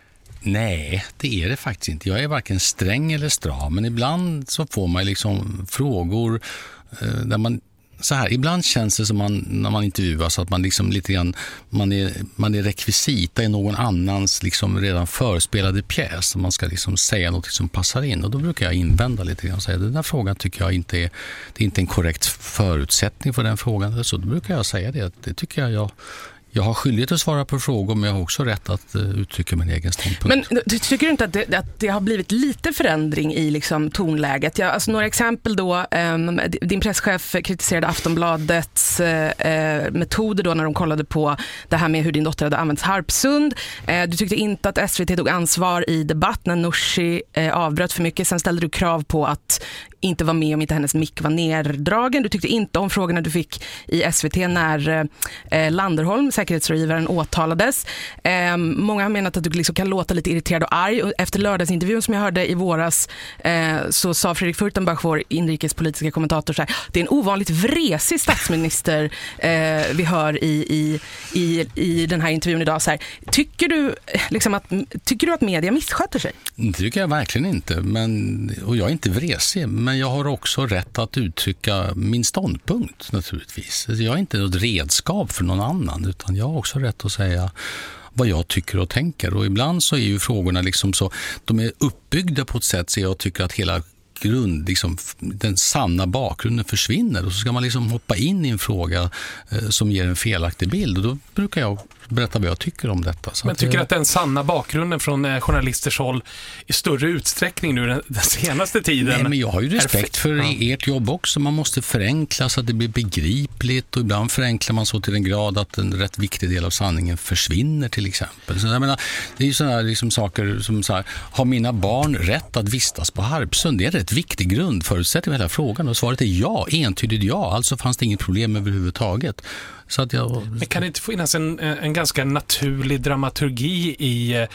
Nej, det är det faktiskt inte. Jag är varken sträng eller stram, men ibland så får man liksom frågor eh, där man så här, ibland känns det som man, när man intervjuas att man liksom lite grann, man är, man är rekvisita i någon annans liksom redan förspelade pjäs. Man ska liksom säga något som passar in, och då brukar jag invända lite grann och säga, den där frågan tycker jag inte är, det är inte en korrekt förutsättning för den frågan. Så då brukar jag säga det, det tycker jag jag Jag har skyldighet att svara på frågor, men jag har också rätt att uh, uttrycka min egen ståndpunkt. Men tycker du inte att det, att det har blivit lite förändring i liksom tonläget? Jag, alltså några exempel då. Um, din presschef kritiserade Aftonbladets uh, metoder då när de kollade på det här med hur din dotter hade använts Harpsund. Uh, du tyckte inte att S V T tog ansvar i debatt när Nooshi uh, avbröt för mycket. Sen ställde du krav på att inte vara med om inte hennes mick var nerdragen. Du tyckte inte om frågorna du fick i S V T när uh, Landerholm, säkerhetsrådgivaren, åtalades. Eh, många har menat att du liksom kan låta lite irriterad och arg. Och efter lördagsintervjun som jag hörde i våras eh, så sa Fredrik Furtenbach, vår inrikespolitiska kommentator, så här, det är en ovanligt vresig statsminister eh, vi hör i, i, i, i den här intervjun idag. Så här, tycker, du, liksom att, tycker du att media missköter sig? Det tycker jag verkligen inte. Men, och jag är inte vresig, men jag har också rätt att uttrycka min ståndpunkt naturligtvis. Jag är inte något redskap för någon annan, utan jag har också rätt att säga vad jag tycker och tänker. Och ibland så är ju frågorna liksom så, de är uppbyggda på ett sätt så jag tycker att hela grund, liksom, den sanna bakgrunden försvinner, och så ska man liksom hoppa in i en fråga eh, som ger en felaktig bild, och då brukar jag berätta vad jag tycker om detta. Så men tycker du att, att den sanna bakgrunden från eh, journalisters håll i större utsträckning nu den, den senaste tiden? Nej, men jag har ju respekt för ja. ert jobb också. Man måste förenkla så att det blir begripligt, och ibland förenklar man så till den grad att en rätt viktig del av sanningen försvinner till exempel. Så jag menar, det är ju sådana liksom saker som så här, har mina barn rätt att vistas på Harpsund? Det är en rätt viktig grundförutsättning med hela frågan, och svaret är ja, entydigt ja. Alltså fanns det inget problem överhuvudtaget. Så att jag... Men kan det inte finnas en, en ganska naturlig dramaturgi i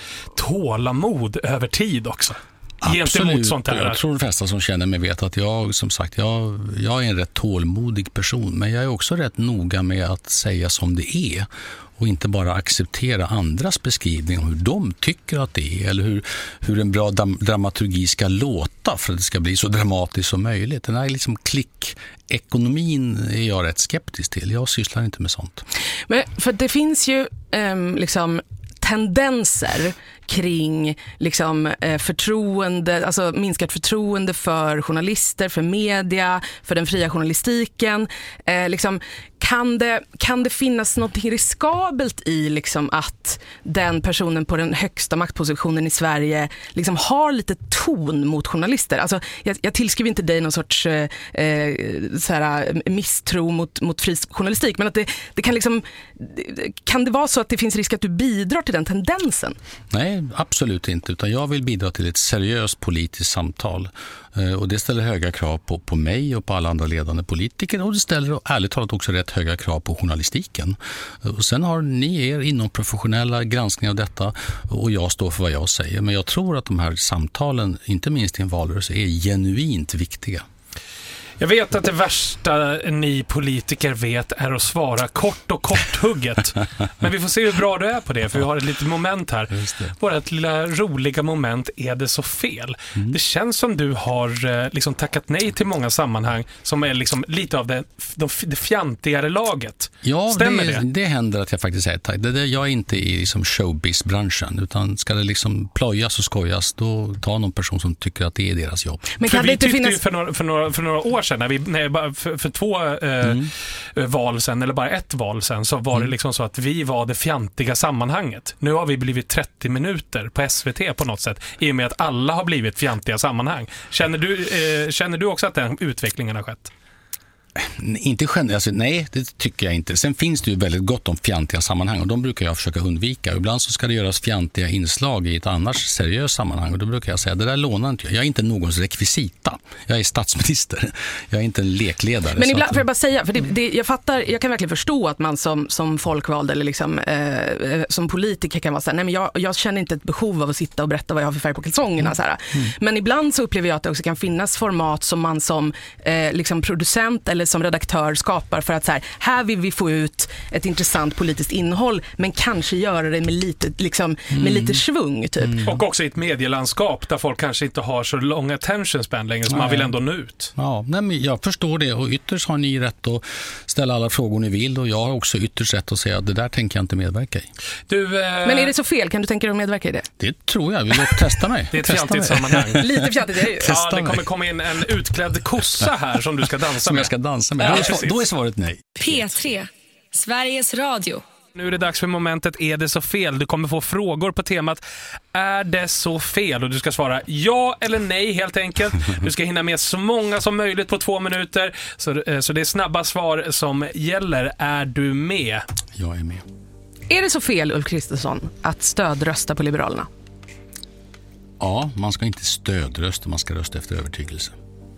tålamod över tid också? Absolut, sånt här. Jag tror de flesta som känner mig vet att jag, som sagt, jag, jag är en rätt tålmodig person, men jag är också rätt noga med att säga som det är och inte bara acceptera andras beskrivning om hur de tycker att det är, eller hur, hur en bra dam- dramaturgi ska låta för att det ska bli så dramatiskt som möjligt. Den här liksom klick-ekonomin är jag rätt skeptisk till. Jag sysslar inte med sånt. Men för det finns ju um, liksom tendenser kring liksom, eh, förtroende, alltså minskat förtroende för journalister, för media, för den fria journalistiken. Eh, liksom, kan, det, kan det finnas något riskabelt i liksom, att den personen på den högsta maktpositionen i Sverige liksom, har lite ton mot journalister? Alltså, jag, jag tillskriver inte dig någon sorts eh, såhär, misstro mot, mot fri journalistik, men att det, det kan liksom, kan det vara så att det finns risk att du bidrar till den tendensen? Nej, absolut inte, utan jag vill bidra till ett seriöst politiskt samtal, och det ställer höga krav på, på mig och på alla andra ledande politiker, och det ställer ärligt talat också rätt höga krav på journalistiken. Och sen har ni er inom professionella granskningar av detta, och jag står för vad jag säger, men jag tror att de här samtalen, inte minst i en valrörelse, är genuint viktiga. Jag vet att det värsta ni politiker vet är att svara kort och korthugget. Men vi får se hur bra du är på det, för vi har ett litet moment här. Vårt lilla roliga moment, är det så fel? Mm. Det känns som du har liksom tackat nej till många sammanhang som är liksom lite av det, de, det fjantigare laget. Ja, stämmer det, det? det händer att jag faktiskt säger tack. Det, det, jag är inte i liksom showbiz-branschen, utan ska det liksom plojas och skojas, då tar någon person som tycker att det är deras jobb. Men för kan vi det inte tyckte finnas... ju för några, för, några, för några år sedan, när vi, när, för, för två eh, mm. val sen, eller bara ett val sen, så var mm. det liksom så att vi var det fjantiga sammanhanget. Nu har vi blivit trettio minuter på S V T på något sätt, i och med att alla har blivit fjantiga sammanhang. Känner du, eh, känner du också att den utvecklingen har skett? Inte generellt, alltså, nej, det tycker jag inte. Sen finns det ju väldigt gott om fjantiga sammanhang, och de brukar jag försöka undvika. Ibland så ska det göras fjantiga inslag i ett annars seriöst sammanhang, och då brukar jag säga, det där lånar inte jag. Jag är inte någons rekvisita. Jag är statsminister. Jag är inte en lekledare. Men ibland, att... för jag bara säga, för det, det, jag fattar, jag kan verkligen förstå att man som, som folkvald eller liksom, eh, som politiker kan vara så här, nej men jag, jag känner inte ett behov av att sitta och berätta vad jag har för färg på kalsongerna. Så här. Mm. Men ibland så upplever jag att det också kan finnas format som man som eh, liksom producent eller som redaktör skapar för att så här, här vill vi få ut ett intressant politiskt innehåll, men kanske göra det med lite, liksom, mm. med lite svung typ. Mm. Och också i ett medielandskap där folk kanske inte har så långa attention span längre, så man vill ändå nå ut. Ja, nej, men jag förstår det, och ytterst har ni rätt att ställa alla frågor ni vill, och jag har också ytterst rätt att säga att det där tänker jag inte medverka i. Du, eh... Men är det så fel? Kan du tänka dig att medverka i det? Det tror jag. Vill du testa mig? Det är ett fjantigt sammanhang. Lite fjantigt är det ju. Ja, det kommer komma in en utklädd kossa här som du ska dansa som med. jag ska dansa med. Ja, då, är svar, då är svaret nej. P tre, Sveriges Radio. Nu är det dags för momentet Är det så fel? Du kommer få frågor på temat Är det så fel? Och du ska svara ja eller nej helt enkelt. Du ska hinna med så många som möjligt på två minuter. Så, så det är snabba svar som gäller. Är du med? Jag är med. Är det så fel, Ulf Kristersson, att stödrösta på Liberalerna? Ja, man ska inte stödrösta, man ska rösta efter övertygelse.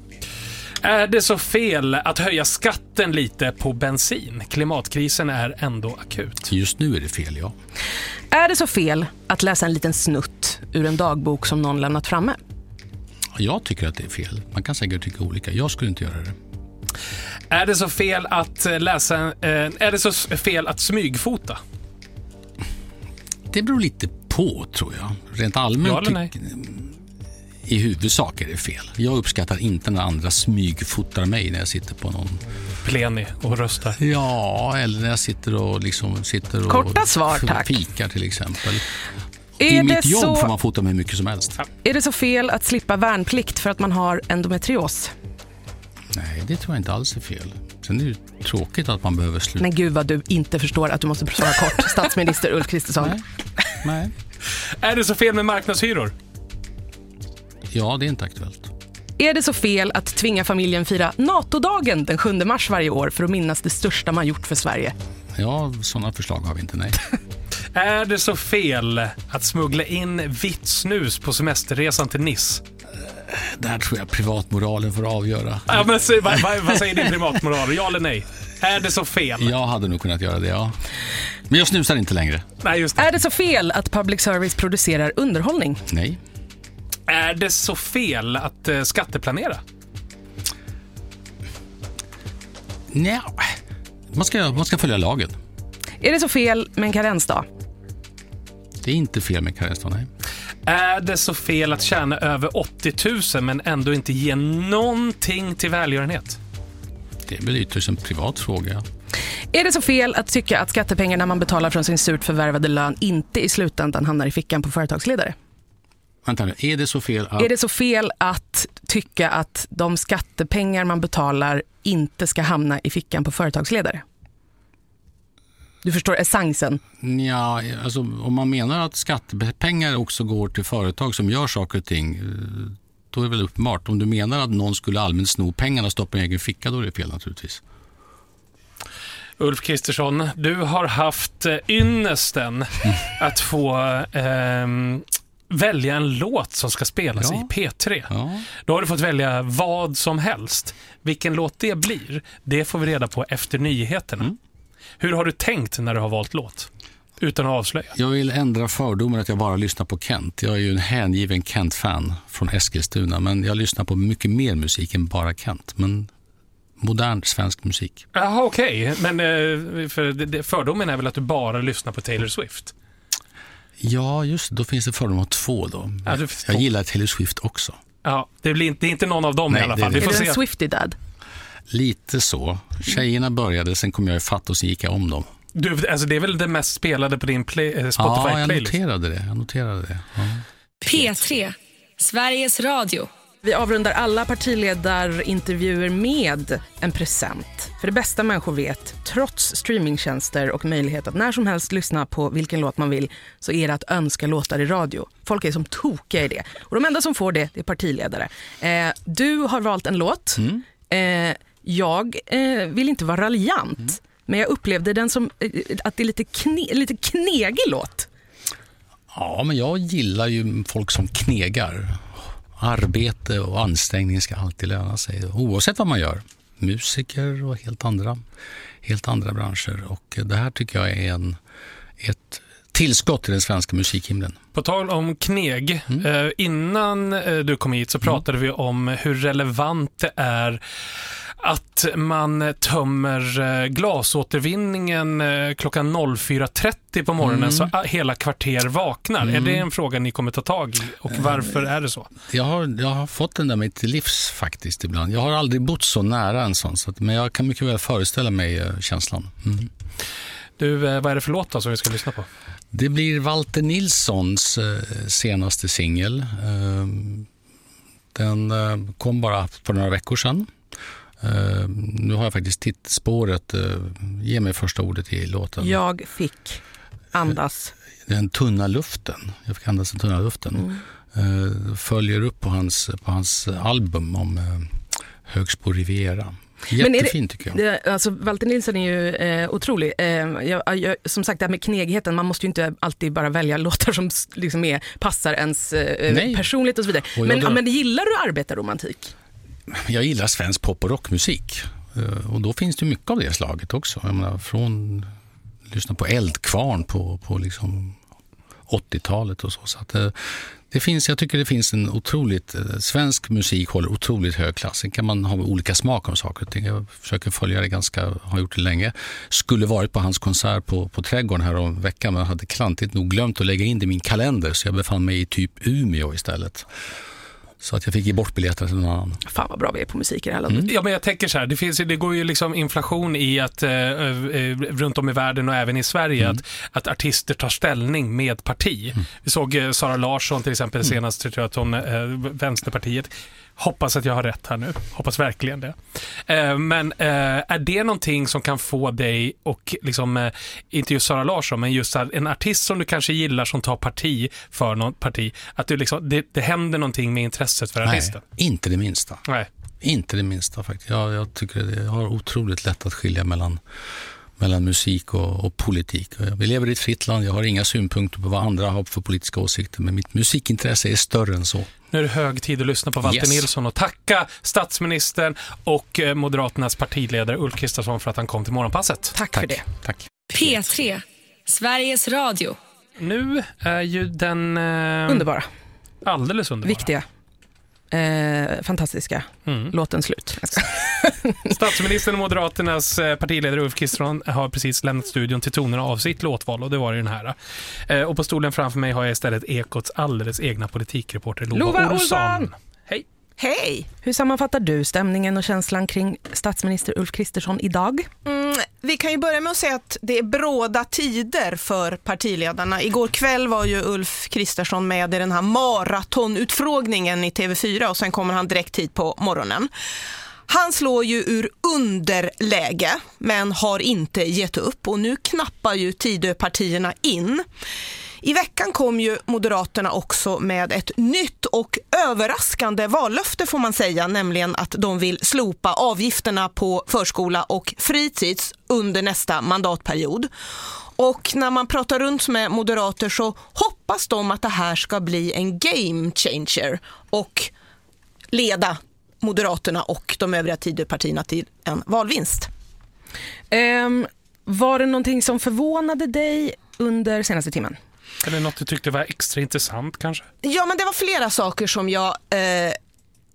Är det så fel att höja skatten lite på bensin? Klimatkrisen är ändå akut. Just nu är det fel, ja. Är det så fel att läsa en liten snutt ur en dagbok som någon lämnat framme? Jag tycker att det är fel. Man kan säkert tycka olika. Jag skulle inte göra det. Är det så fel att läsa, eh, är det så fel att smygfota? Det beror lite på, tror jag. Rent allmänt ja eller nej? I huvudsak är det fel. Jag uppskattar inte när andra smygfotar mig när jag sitter på någon pleni och röstar. Ja, eller när jag sitter och liksom sitter och korta svar, tack. Fikar till exempel. Är I det mitt jobb så... får man fota mig hur mycket som helst. Ja. Är det så fel att slippa värnplikt för att man har endometrios? Nej, det tror jag inte alls är fel. Sen är det ju tråkigt att man behöver sluta. Men gud vad du inte förstår att du måste svara kort. Statsminister Ulf Kristersson. Nej. Nej. Är det så fel med marknadshyror? Ja, det är inte aktuellt. Är det så fel att tvinga familjen fira NATO-dagen den sjunde mars varje år för att minnas det största man gjort för Sverige? Ja, sådana förslag har vi inte, nej. Är det så fel att smuggla in vitt snus på semesterresan till Nice? Där tror jag privatmoralen får avgöra. Ja, men vad, vad, vad säger din privatmoral? Ja eller nej? Är det så fel? Jag hade nog kunnat göra det, ja. Men jag snusar inte längre. Nej, just det. Är det så fel att public service producerar underhållning? Nej. Är det så fel att uh, skatteplanera? Nej. Man ska, man ska följa lagen. Är det så fel med en karensdag? Det är inte fel med karensdag, nej. Är det så fel att tjäna över åttio tusen men ändå inte ge någonting till välgörenhet? Det är väl ytterst en privat fråga. Är det så fel att tycka att skattepengarna man betalar från sin surt förvärvade lön inte i slutändan hamnar i fickan på företagsledare? Vänta nu, är det så fel att... Är det så fel att tycka att de skattepengar man betalar inte ska hamna i fickan på företagsledare? Du förstår essensen. Ja, alltså om man menar att skattepengar också går till företag som gör saker och ting, då är det väl uppenbart. Om du menar att någon skulle allmänt sno pengarna och stoppa i egen ficka, då är det fel naturligtvis. Ulf Kristersson, du har haft ynnesten att få eh, välja en låt som ska spelas ja. i P tre. Ja. Då har du fått välja vad som helst. Vilken låt det blir, det får vi reda på efter nyheterna. Mm. Hur har du tänkt när du har valt låt? Utan att avslöja. Jag vill ändra fördomen att jag bara lyssnar på Kent. Jag är ju en hängiven Kent-fan från Eskilstuna. Men jag lyssnar på mycket mer musik än bara Kent. Men modern svensk musik. Jaha, okej. Okay. Men eh, för det, fördomen är väl att du bara lyssnar på Taylor Swift? Ja, just då finns det fördom av två då. Ja, jag, jag gillar Taylor Swift också. Ja, det, blir inte, det är inte någon av dem. Nej, i alla fall. Det, Vi får är se. du en Swiftie-dad? Lite så. Tjejerna började, sen kom jag i fatt och sen gick jag om dem. Du, alltså det är väl det mest spelade på din play, Spotify-playlist? Ja, jag noterade det. Jag noterade det. Ja. P tre, Sveriges Radio. Vi avrundar alla partiledarintervjuer med en present. För det bästa människor vet, trots streamingtjänster och möjlighet att när som helst lyssna på vilken låt man vill, så är det att önska låtar i radio. Folk är som tokiga i det. Och de enda som får det, det är partiledare. Eh, du har valt en låt. Mm. Eh, jag eh, vill inte vara raljant, mm. men jag upplevde den som eh, att det är lite, kne, lite knegig låt. Ja, men jag gillar ju folk som knegar. Arbete och ansträngning ska alltid löna sig, oavsett vad man gör. Musiker och helt andra, helt andra branscher. Och det här tycker jag är en, ett tillskott till den svenska musikhimlen. På tal om kneg, mm. eh, innan eh, du kom hit så pratade mm. vi om hur relevant det är att man tömmer glasåtervinningen klockan fyra trettio på morgonen mm. så hela kvarter vaknar. Mm. Är det en fråga ni kommer ta tag i? Och varför är det så? Jag har, jag har fått den där med till livs faktiskt ibland. Jag har aldrig bott så nära en sån, så att, men jag kan mycket väl föreställa mig känslan. Mm. Du, vad är det för låt då som vi ska lyssna på? Det blir Walter Nilssons senaste singel. Den kom bara för några veckor sedan. Uh, nu har jag faktiskt tittspåret. Uh, ge mig första ordet i låten. Jag fick andas. Den tunna luften. Jag fick andas den tunna luften. Mm. Uh, följer upp på hans, på hans album om uh, Högsbo Riviera. Jättefint tycker jag. Det, alltså, Walter Nilsson är ju eh, otrolig. Eh, jag, jag, som sagt, det här med knegigheten, man måste ju inte alltid bara välja låtar som liksom är, passar ens eh, personligt och så vidare. Och men, då... men gillar du arbetarromantik? Jag gillar svensk pop- och rockmusik. Och då finns det mycket av det slaget också. Jag menar, från lyssna på Eldkvarn på, på liksom åttiotalet och så. Så att det, det finns, jag tycker det finns en otroligt, svensk musik håller otroligt hög klass. Sen kan man ha olika smak om saker och ting. Jag försöker följa det ganska, har gjort det länge. Skulle varit på hans konsert på, på Trädgården här om veckan, men jag hade klantigt nog glömt att lägga in det i min kalender, så jag befann mig i typ Umeå istället. Så att jag fick ge bort biljetter till någon annan. Fan vad bra vi är på musik i det här landet. Mm. Ja, men jag tänker så här, det, finns, det går ju liksom inflation i att eh, eh, runt om i världen och även i Sverige mm. att, att artister tar ställning med parti. Mm. Vi såg eh, Sara Larsson till exempel mm. senast, tror jag att hon, eh, Vänsterpartiet. Hoppas att jag har rätt här nu. Hoppas verkligen det. Eh, men eh, är det någonting som kan få dig och liksom, eh, inte just Sara Larsson, men just en artist som du kanske gillar som tar parti för något parti, att du liksom, det, det händer någonting med intresset för artisten? Nej, inte det minsta. Nej. Inte det minsta faktiskt. Jag, jag tycker det, jag har otroligt lätt att skilja mellan mellan musik och, och politik. Vi lever i ett fritt land, jag har inga synpunkter på vad andra har för politiska åsikter, men mitt musikintresse är större än så. Nu är det hög tid att lyssna på Walter yes. Nilsson och tacka statsministern och Moderaternas partiledare Ulf Kristersson för att han kom till Morgonpasset. Tack, Tack. för det. Tack. P tre, Sveriges Radio. Nu är ju den... Eh, underbara. Alldeles underbara. Viktiga. Eh, fantastiska. Mm. Låten slut. Statsministern och Moderaternas partiledare Ulf Kristersson har precis lämnat studion till tonerna av sitt låtval, och det var ju den här. Eh, och på stolen framför mig har jag istället Ekots alldeles egna politikreporter Lova, Lova Olsson. Hej! Hej! Hur sammanfattar du stämningen och känslan kring statsminister Ulf Kristersson idag? Mm, vi kan ju börja med att säga att det är bråda tider för partiledarna. Igår kväll var ju Ulf Kristersson med i den här maratonutfrågningen i T V fyra, och sen kommer han direkt hit på morgonen. Han slår ju ur underläge men har inte gett upp, och nu knappar ju Tidöpartierna in. I veckan kom ju Moderaterna också med ett nytt och överraskande vallöfte, får man säga, nämligen att de vill slopa avgifterna på förskola och fritids under nästa mandatperiod. Och när man pratar runt med moderater så hoppas de att det här ska bli en game changer och leda Moderaterna och de övriga Tidöpartierna till en valvinst. Um, var det någonting som förvånade dig under senaste timmen? Eller något du tyckte var extra intressant kanske? Ja, men det var flera saker som jag eh,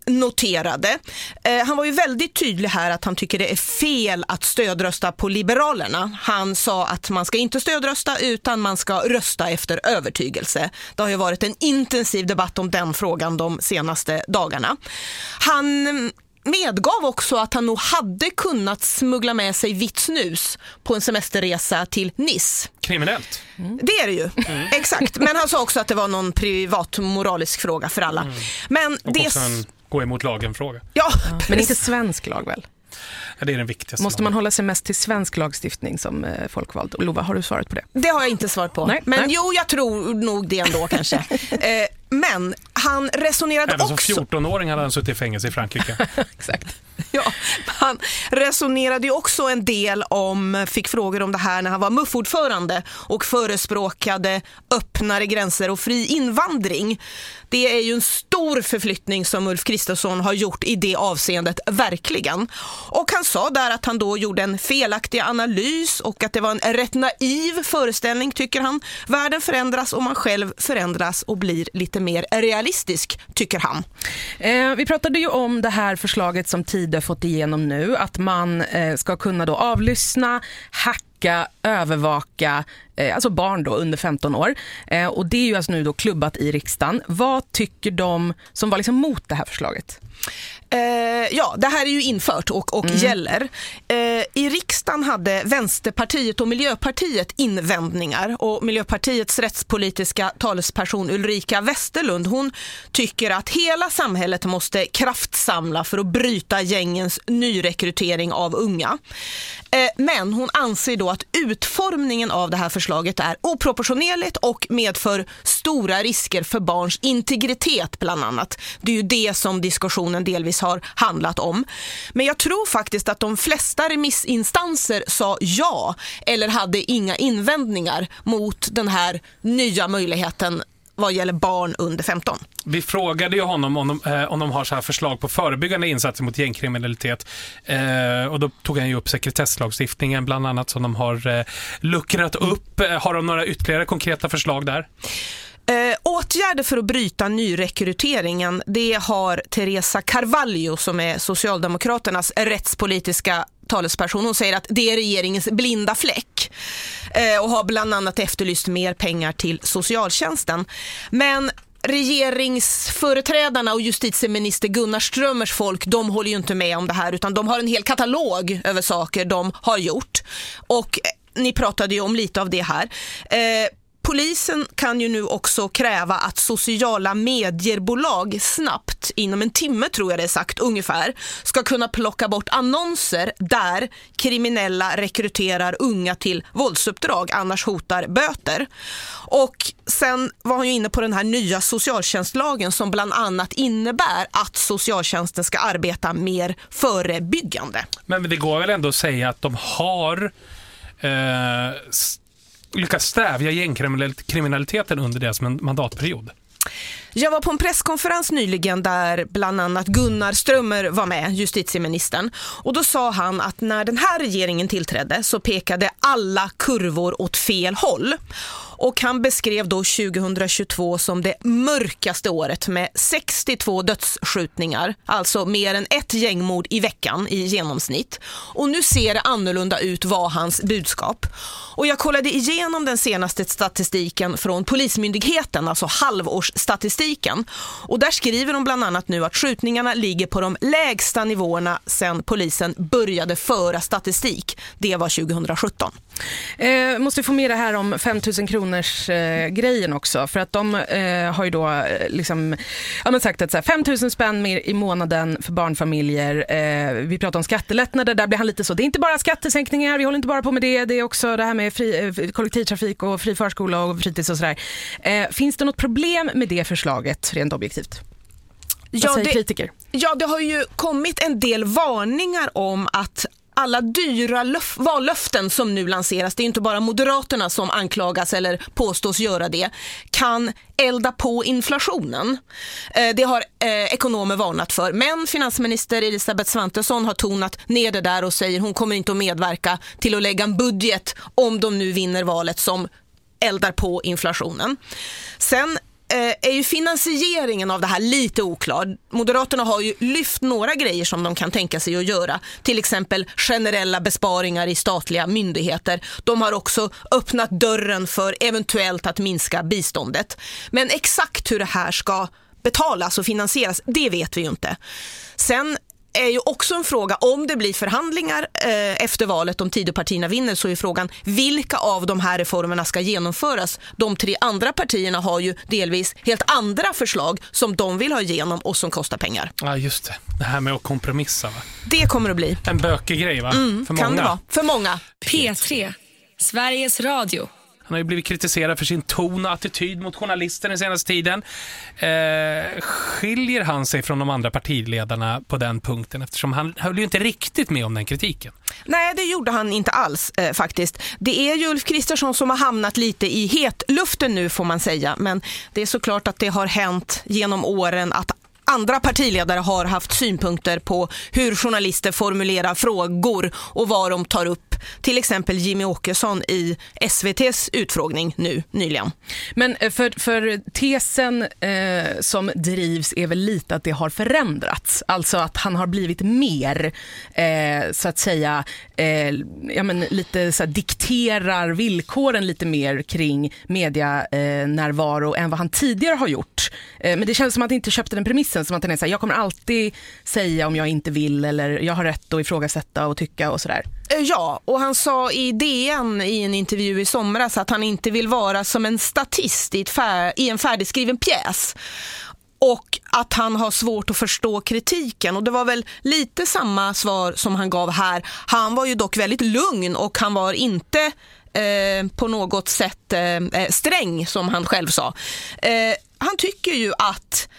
noterade. Eh, han var ju väldigt tydlig här att han tycker det är fel att stödrösta på Liberalerna. Han sa att man ska inte stödrösta utan man ska rösta efter övertygelse. Det har ju varit en intensiv debatt om den frågan de senaste dagarna. Han medgav också att han nog hade kunnat smuggla med sig vitt snus på en semesterresa till Nice. Kriminellt. Mm. Det är det ju, mm. exakt. Men han sa också att det var någon privat moralisk fråga för alla. Mm. Men och det också en gå emot lagen-fråga. Ja, ja, men inte svensk lag väl? Ja, det är den viktigaste. Måste man hålla sig mest till svensk lagstiftning som eh, folkvald? Lova, har du svarat på det? Det har jag inte svarat på. Nej, men nej. jo, jag tror nog det ändå kanske. eh, men han resonerade Även också... som fjortonåring hade han suttit i fängelse i Frankrike. Exakt. Ja, han resonerade ju också en del om, fick frågor om det här när han var M U F-ordförande och förespråkade öppnare gränser och fri invandring. Det är ju en stor förflyttning som Ulf Kristersson har gjort i det avseendet, verkligen. Och han sa där att han då gjorde en felaktig analys och att det var en rätt naiv föreställning, tycker han. Världen förändras och man själv förändras och blir lite mer realistisk, tycker han. Eh, vi pratade ju om det här förslaget som Tidö fått igenom nu, att man eh, ska kunna då avlyssna, hacka, övervaka, eh, alltså barn då under femton år. Eh, och det är ju alltså nu då klubbat i riksdagen. Vad tycker de som var liksom mot det här förslaget? Eh, ja, det här är ju infört och, och mm. gäller. Eh, I riksdagen hade Vänsterpartiet och Miljöpartiet invändningar och Miljöpartiets rättspolitiska talesperson Ulrika Westerlund, hon tycker att hela samhället måste kraftsamla för att bryta gängens nyrekrytering av unga. Eh, men hon anser då att utformningen av det här förslaget är oproportionerligt och medför stora risker för barns integritet bland annat. Det är ju det som diskussionen delvis har handlat om. Men jag tror faktiskt att de flesta remissinstanser sa ja eller hade inga invändningar mot den här nya möjligheten vad gäller barn under femton. Vi frågade ju honom om de, eh, om de har så här förslag på förebyggande insatser mot gängkriminalitet. Eh, och då tog han ju upp sekretesslagstiftningen bland annat som de har eh, luckrat upp. Eh, har de några ytterligare konkreta förslag där? Eh, åtgärder för att bryta nyrekryteringen, det har Teresa Carvalho som är Socialdemokraternas rättspolitiska talesperson. Hon säger att det är regeringens blinda fläck eh, och har bland annat efterlyst mer pengar till socialtjänsten. Men regeringsföreträdarna och justitieminister Gunnar Strömmers folk, de håller ju inte med om det här utan de har en hel katalog över saker de har gjort. Och eh, ni pratade ju om lite av det här. Eh, Polisen kan ju nu också kräva att sociala medierbolag snabbt, inom en timme tror jag det är sagt ungefär, ska kunna plocka bort annonser där kriminella rekryterar unga till våldsuppdrag, annars hotar böter. Och sen var han ju inne på den här nya socialtjänstlagen som bland annat innebär att socialtjänsten ska arbeta mer förebyggande. Men det går väl ändå att säga att de har eh, lyckas stävja gängkriminaliteten under deras mandatperiod? Jag var på en presskonferens nyligen där bland annat Gunnar Strömmer var med, justitieministern. Och då sa han att när den här regeringen tillträdde så pekade alla kurvor åt fel håll. Och han beskrev då tjugohundratjugotvå som det mörkaste året med sextiotvå dödsskjutningar, alltså mer än ett gängmord i veckan i genomsnitt. Och nu ser det annorlunda ut, var hans budskap. Och jag kollade igenom den senaste statistiken från Polismyndigheten, alltså halvårsstatistiken. Och där skriver de bland annat nu att skjutningarna ligger på de lägsta nivåerna sedan polisen började föra statistik. Det var tjugohundrasjutton. Eh, måste få med det här om femtusen kronors eh, grejen också, för att de eh, har ju då eh, liksom, ja, men sagt att så här, femtusen spänn mer i månaden för barnfamiljer. Eh, vi pratar om skattelättnader, där blir han lite så, det är inte bara skattesänkningar, vi håller inte bara på med det, det är också det här med fri, eh, kollektivtrafik och fri förskola och fritids och sådär. Eh, finns det något problem med det förslaget rent objektivt? Vad ja, säger det, kritiker? Ja, det har ju kommit en del varningar om att alla dyra löf- vallöften som nu lanseras, det är inte bara Moderaterna som anklagas eller påstås göra det, kan elda på inflationen. Eh, det har eh, ekonomer varnat för. Men finansminister Elisabeth Svantesson har tonat ner det där och säger hon kommer inte att medverka till att lägga en budget om de nu vinner valet som eldar på inflationen. Sen Eh, är ju finansieringen av det här lite oklar. Moderaterna har ju lyft några grejer som de kan tänka sig att göra. Till exempel generella besparingar i statliga myndigheter. De har också öppnat dörren för eventuellt att minska biståndet. Men exakt hur det här ska betalas och finansieras, det vet vi ju inte. Sen är ju också en fråga, om det blir förhandlingar eh, efter valet, om Tidöpartierna vinner, så är frågan vilka av de här reformerna ska genomföras. De tre andra partierna har ju delvis helt andra förslag som de vill ha igenom och som kostar pengar. Ja, just det. Det här med att kompromissa, va? Det kommer att bli. En bökig grej, va? Mm, för många. Kan det vara. För många. P tre, Sveriges Radio. Han har ju blivit kritiserad för sin ton och attityd mot journalister den senaste tiden. Eh, skiljer han sig från de andra partiledarna på den punkten? Eftersom han höll ju inte riktigt med om den kritiken. Nej, det gjorde han inte alls eh, faktiskt. Det är ju Ulf Kristersson som har hamnat lite i hetluften nu, får man säga. Men det är såklart att det har hänt genom åren att andra partiledare har haft synpunkter på hur journalister formulerar frågor och vad de tar upp. Till exempel Jimmy Åkesson i S V T:s utfrågning nu nyligen. Men för, för tesen eh, som drivs är väl lite att det har förändrats. Alltså att han har blivit mer, eh, så att säga, eh, ja, men lite så här, dikterar villkoren lite mer kring medianärvaro eh, än vad han tidigare har gjort. Eh, men det känns som att han inte köpte den premissen, som att han är så här, jag kommer alltid säga om jag inte vill, eller jag har rätt att ifrågasätta och tycka och sådär. Ja, och han sa i D N i en intervju i somras att han inte vill vara som en statist i, ett fär- i en färdigskriven pjäs. Och att han har svårt att förstå kritiken. Och det var väl lite samma svar som han gav här. Han var ju dock väldigt lugn och han var inte eh, på något sätt eh, sträng, som han själv sa. Eh, han tycker ju att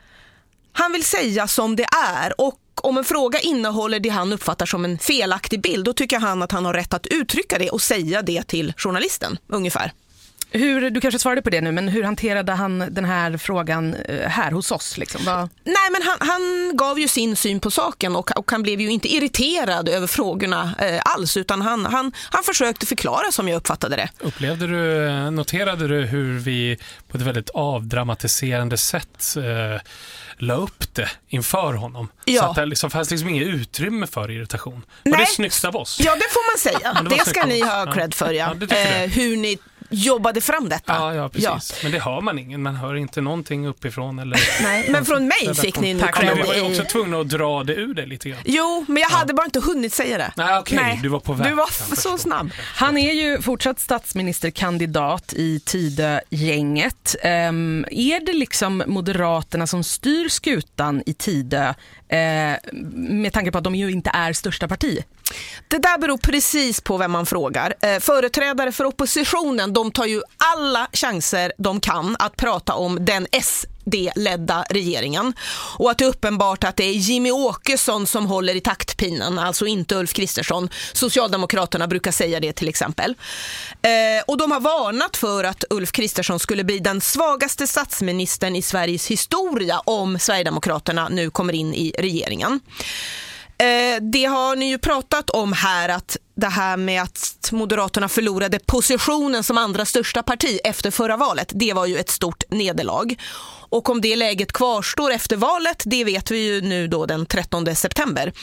han vill säga som det är, och om en fråga innehåller det han uppfattar som en felaktig bild, då tycker han att han har rätt att uttrycka det och säga det till journalisten, ungefär. Hur, du kanske svarade på det nu, men hur hanterade han den här frågan här hos oss? Liksom? Vad... Nej, men han, han gav ju sin syn på saken och, och han blev ju inte irriterad över frågorna eh, alls, utan han, han, han försökte förklara som jag uppfattade det. Upplevde du, noterade du hur vi på ett väldigt avdramatiserande sätt eh, la upp det inför honom? Ja. Så att det liksom fanns liksom inget utrymme för irritation. Och Nej. det är snyggt av oss. Ja, det får man säga. Ja, det det ska snyggt. ni ha cred för, ja. Ja, det tycker jag. eh, hur ni jobbade fram detta. Ja, ja, precis. Ja. Men det hör man ingen. Man hör inte någonting uppifrån. Eller... Nej, men från mig fick ni nu ja, men vi cred var ju i... också tvungna att dra det ur det lite grann. Jo, men jag hade bara inte hunnit säga det. Nej, okej. Okay. Du var på väg. Du var f- så snabb. Han är ju fortsatt statsministerkandidat i Tidö-gänget. Um, är det liksom Moderaterna som styr skutan i Tidö, uh, med tanke på att de ju inte är största parti? Det där beror precis på vem man frågar. Eh, företrädare för oppositionen, de tar ju alla chanser de kan att prata om den S D-ledda regeringen. Och att det är uppenbart att det är Jimmy Åkesson som håller i taktpinnen, alltså inte Ulf Kristersson. Socialdemokraterna brukar säga det till exempel. Eh, och de har varnat för att Ulf Kristersson skulle bli den svagaste statsministern i Sveriges historia om Sverigedemokraterna nu kommer in i regeringen. Det har ni ju pratat om här, att det här med att Moderaterna förlorade positionen som andra största parti efter förra valet, det var ju ett stort nederlag. Och om det läget kvarstår efter valet, det vet vi ju nu då den trettonde september.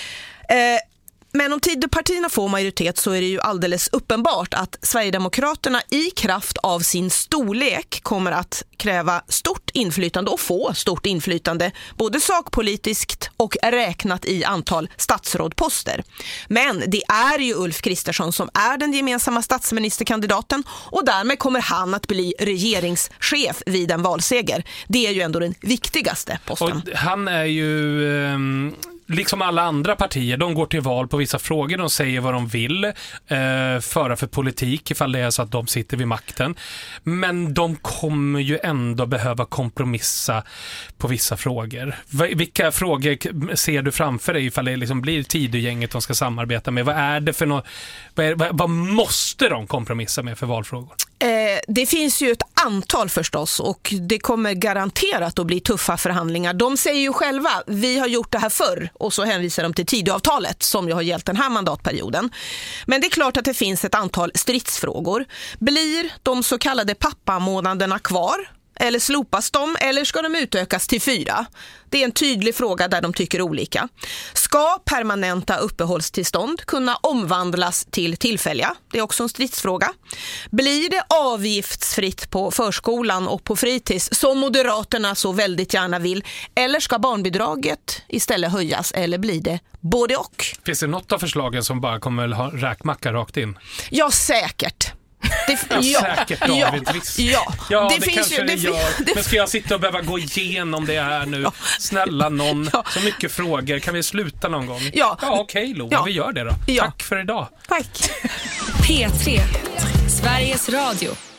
Men om Tidöpartierna får majoritet så är det ju alldeles uppenbart att Sverigedemokraterna i kraft av sin storlek kommer att kräva stort inflytande och få stort inflytande, både sakpolitiskt och räknat i antal statsrådposter. Men det är ju Ulf Kristersson som är den gemensamma statsministerkandidaten, och därmed kommer han att bli regeringschef vid en valseger. Det är ju ändå den viktigaste posten. Och han är ju... Um... Liksom alla andra partier, de går till val på vissa frågor, de säger vad de vill eh, föra för politik ifall det är så att de sitter vid makten. Men de kommer ju ändå behöva kompromissa på vissa frågor. V- vilka frågor ser du framför dig ifall det liksom blir Tidögänget de ska samarbeta med? Vad är det för något, vad, är, vad, vad måste de kompromissa med för valfrågor? Eh, det finns ju ett antal förstås, och det kommer garanterat att bli tuffa förhandlingar. De säger ju själva, vi har gjort det här förr, och så hänvisar de till Tidöavtalet som ju har gällt den här mandatperioden. Men det är klart att det finns ett antal stridsfrågor. Blir de så kallade pappamånaderna kvar? eller slopas de eller ska de utökas till fyra? Det är en tydlig fråga där de tycker olika. Ska permanenta uppehållstillstånd kunna omvandlas till tillfälliga? Det är också en stridsfråga. Blir det avgiftsfritt på förskolan och på fritids som Moderaterna så väldigt gärna vill? Eller ska barnbidraget istället höjas eller blir det både och? Finns det något av förslagen som bara kommer ha räkmacka rakt in? Ja, säkert. Det, ja, ja, säkert David, ja, visst. Ja, ja det, det finns kanske ju, det det gör. det, Men ska jag sitta och behöva gå igenom det här nu? Ja. Snälla någon, ja. Så mycket frågor. Kan vi sluta någon gång? Ja, ja okej okay, Lo, ja. Vi gör det då. Ja. Tack för idag. Tack. P tre, Sveriges Radio.